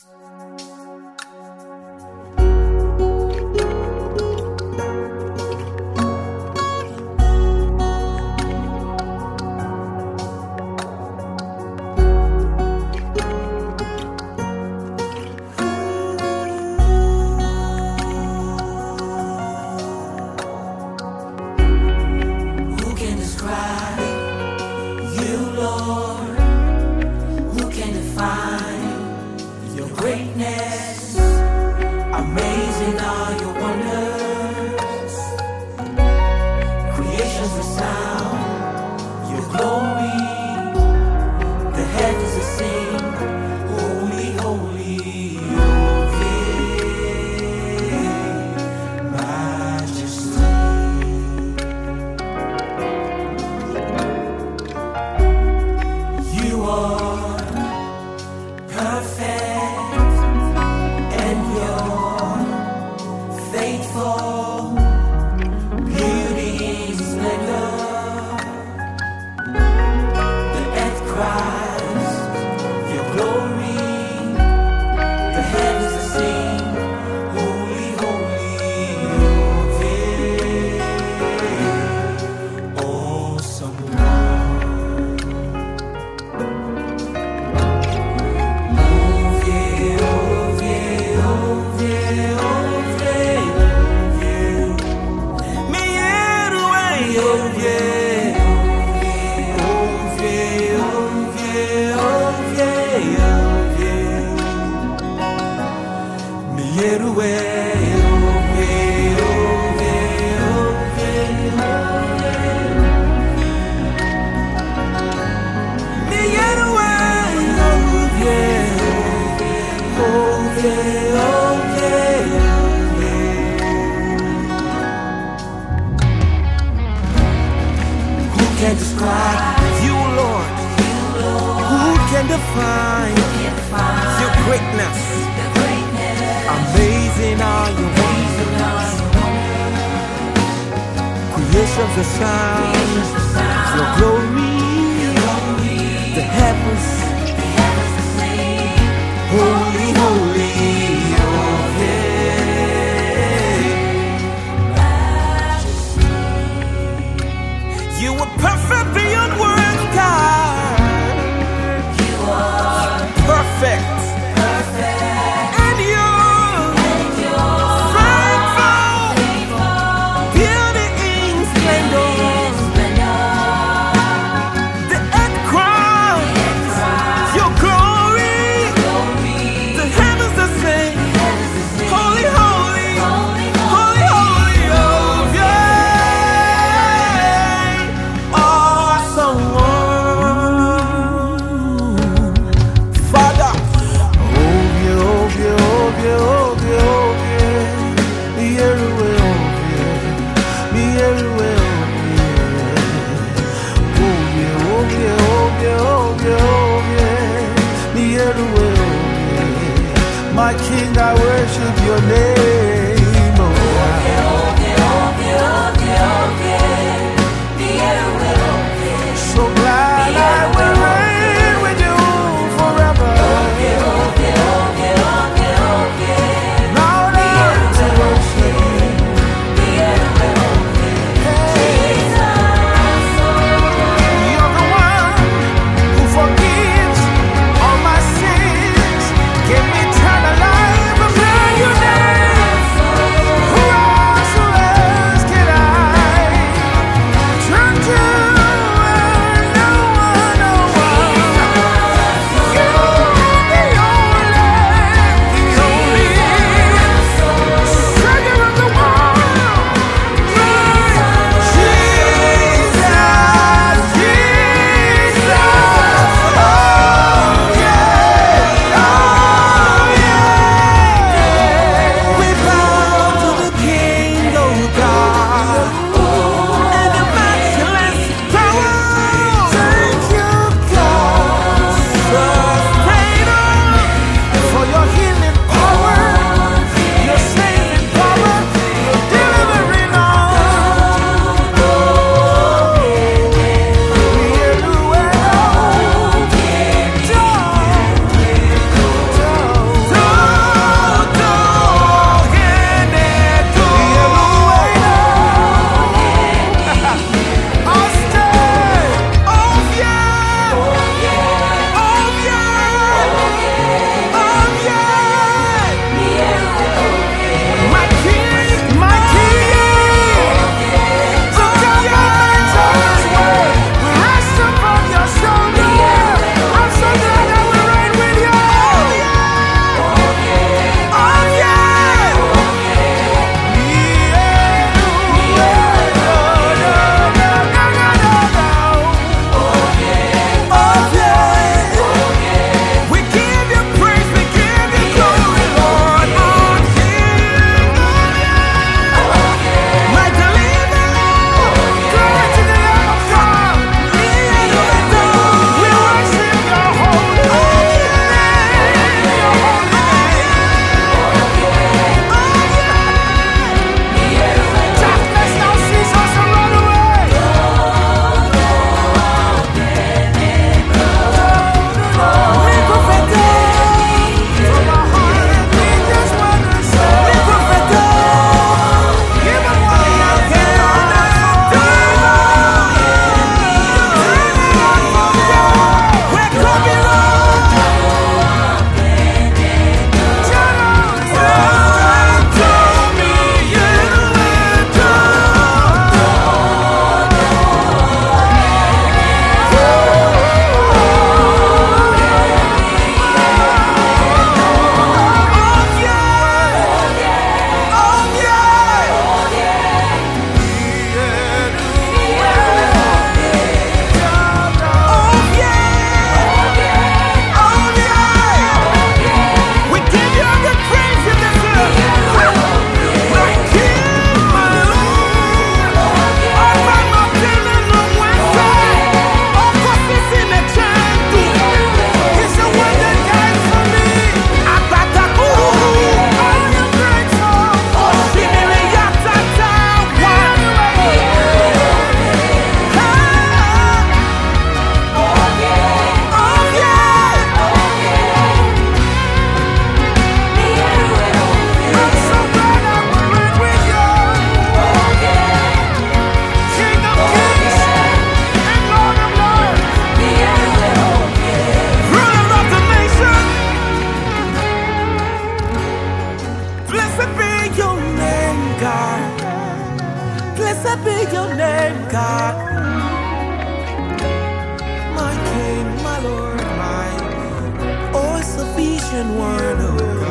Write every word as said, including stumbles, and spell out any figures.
Greatness, amazing are your wonders. Creation's resound, your glory. The heavens are sing, holy, holy, your majesty. You are perfect. Faithful, beauty in splendor. The earth cries your glory. The heavens are sing, holy, holy, your awesome one. Oh yeah, oh yeah, oh yeah, oh. Can describe you, Lord? Who can define your greatness? Amazing are your wonders. Creation's a sound, your glory. The heavens, holy, holy. You were perfect beyond words, God. You are perfect, perfect, and you're, and you're faithful, faithful, beauty in splendor. The earth cries your glory. glory. The heavens are sing, holy, holy, holy, holy, holy, oh yeah. My King, I worship your name, oh God. So glad I will reign with you forever. Lord, I to worship you. You're the one who forgives all my sins. Give me eternal life, a brand new day. ancient one, oh